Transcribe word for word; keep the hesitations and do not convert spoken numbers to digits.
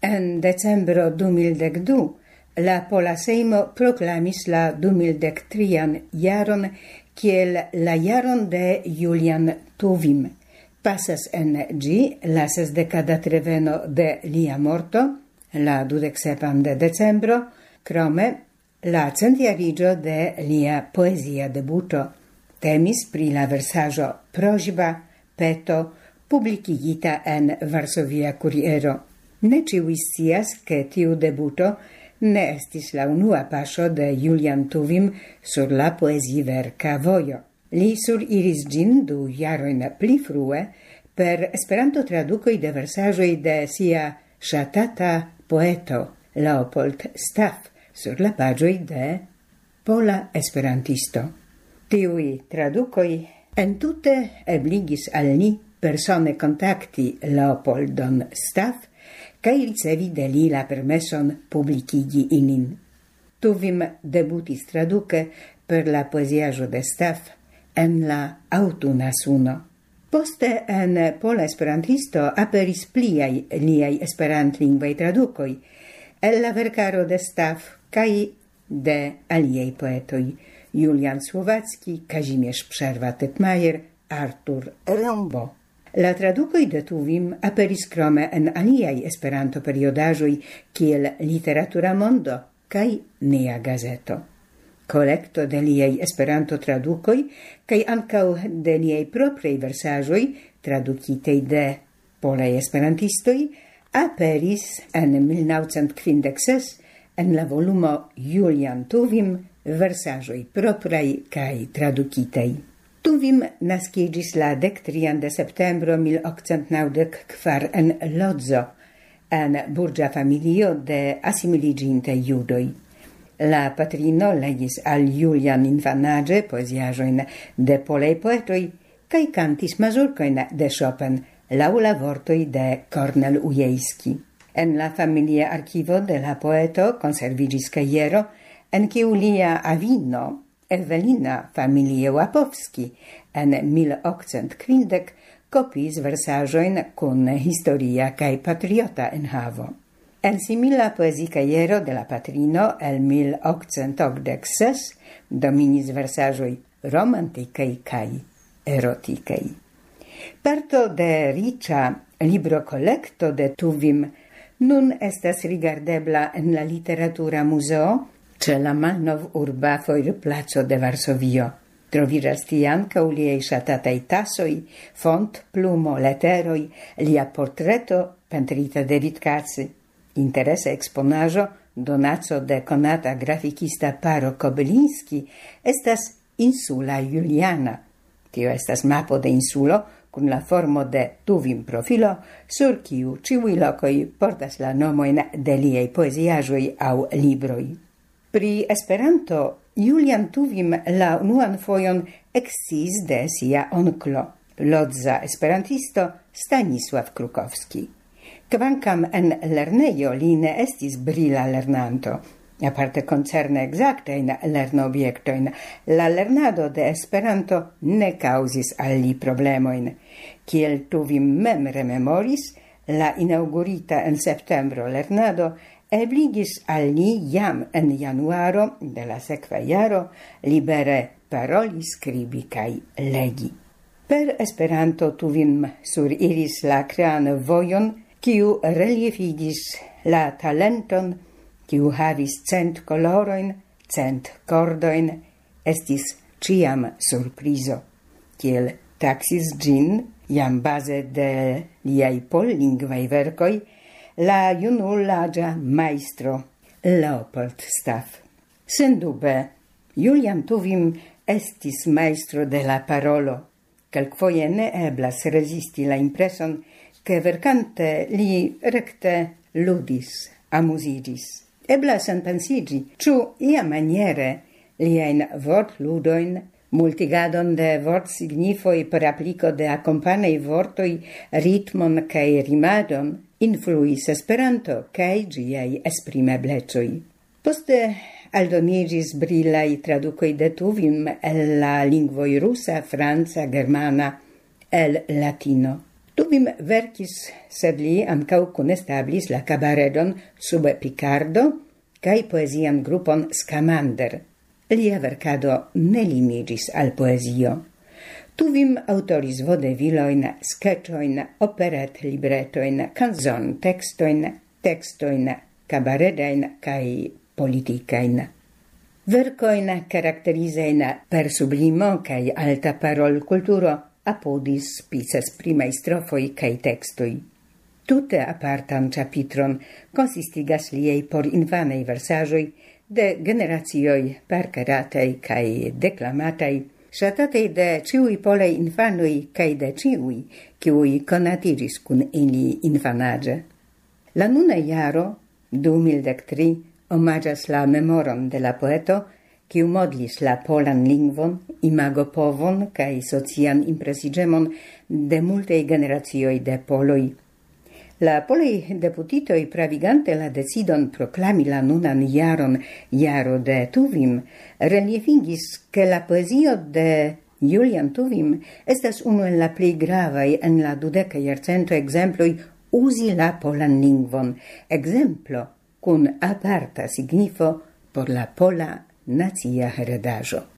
En decembro du mil dek du la Pola Sejmo proklamis la du mil dek trian jaron kiel la jaron de Julian Tuwim. Pasas en ĝi la sesdeka datreveno de lia morto, la dudek sepan de decembro, krome la centjariĝo de lia poezia debuto. Temis pri la versaĵo Prośba, peto, publikigita en Varsovia Kuriero. Ne ĉiuj scias, ke tiu debuto ne estis la unua paŝo de Julian Tuwim sur la poeziverka vojo. Li suriris ĝin du jarojn pli frue per Esperanto-tradukoj de versaĵoj de sia ŝatata poeto Leopold Staff sur la paĝoj de Pola Esperantisto. Tiuj tradukoj entute ebligis al ni persone kontakti Leopoldon Staff kaj ricevi de li la permeson publikigi ilin. Tuwim debutis traduke per la poeziaĵo de Staff en la aŭtuna suno. Poste en Pola Esperantisto aperis pliaj liaj esperantlingvaj tradukoj el la verkaro de Staff kaj de aliaj poetoj Julian Słowacki, Kazimierz Przerwa-Tytmajer, Artur Rimbaud. La tradukoj de Tuwim aperis krome en aliaj Esperanto-periodaĵoj kiel Literatura Mondo kaj Nia Gazeto. Kolekto de liaj Esperanto-tradukoj kaj ankaŭ de liaj propraj versaĵoj tradukitaj de polaj esperantistoj aperis en mil naŭcent kvindek ses en la volumo Julian Tuwim versaĵoj propraj kaj tradukitaj. Tuwim naskiĝis la dek trian de septembro mil okcent naŭdek kvar en Lodzo, en burĝa familio de asimiliĝintaj judoj. La patrino legis al Julian infanaĝe poeziaĵojn de polaj poetoj kaj kantis mazurkojn de Chopin laŭ la vortoj de Kornel Ujejski. En la familia arkivo de la poeto konserviĝis kajero, en kiu lia avino Ewelina familie Łapowski en mil okcent kvindek kopis versaĵojn kun historia kaj patriota enhavo. En simila poezikajero de la patrino el mil okcent okdek ses dominis versaĵoj romantikaj kaj erotikaj. Parto de riĉa librokolekto de Tuwim nun estas rigardebla en la Literatura Muzeo ĉe la malnov-urba Fojrplaco de Varsovio. Troviĝas tie ankaŭ liaj ŝatataj tasoj, font, plumo, leteroj, lia portreto pentrita de Vitkaci. Interesa eksponaĵo, donaco de konata grafikista Paro Kobylinski, estas Insula Juliana. Tio estas mapo de insulo kun la formo de Tuwim profilo, sur kiu ĉiuj lokoj portas la nomojn de liaj poeziaĵoj aŭ libroj. Pri Esperanto Julian Tuwim la unuan fojon eksciis de sia onklo, lodza esperantisto Stanisław Krukowski. Kvankam en lernejo li ne estis brila lernanto, aparte koncerne ekzaktajn lernobjektojn, la lernado de Esperanto ne kaŭzis al li problemojn. Kiel Tuwim mem rememoris, la inaŭgurita en septembro lernado ebligis al li jam en januaro de la sekva jaro libere paroli, skribi kaj legi. Per Esperanto Tuwim suriris la krean vojon, kiu reliefigis la talenton, kiu havis cent kolorojn, cent kordojn, estis ĉiam surprizo. Kiel taksis ĝin, jam baze de liaj pollingvaj verkoj, la junulaĝa majstro Leopold Staff. Sendube, Julian Tuwim estis majstro de la parolo. Kelkfoje ne eblas rezisti la impreson, ke verkante li rekte ludis, amuziĝis. Eblas enpensiĝi, ĉu iamaniere liajn vortludojn, multigadon de vortsignifoj per apliko de akompanaj vortoj, ritmon kaj rimadon, influis Esperanto kaj ĝiaj esprimeblecoj. Poste aldoniĝis brilaj tradukoj de Tuwim el la lingvoj rusa, franca, germana, el latino. Tuvim verkis, sed li ancau cunestablis la cabaredon sub Picardo cae poesian grupon Scamander. Lia vercado ne limigis al poesio. Tuvim autoris vodeviloin, sketchoin, operet libretoin, canzon textoin, textoin, cabaredain cae politicain. Vercoin caracterisein per sublimo cae alta parol culturo apodis pices primai strofoi cae textoi. Tute apartan chapitron consistigas liei por infanei versajoi de generatioi percaratei cae declamatei, shatatei de ciui polei infanui cae de ciui, ciui conatiris cun ili infanage. La nuna iaro, du mil tri, omagias la memoron de la poeto, quiu modlis la polan lingvon, imagopovon cae socian impresigemon de multei generatioi de poloi. La polei deputitoi pravigante la decidon proclami la nunan iaron iaro de Tuvim, reliefingis che la poesio de Julian Tuvim estas unu en la plei gravai en la dudeca jarcento exemploi usi la polan lingvon, exemplo cun aparta signifo por la pola nacia heredaĵo.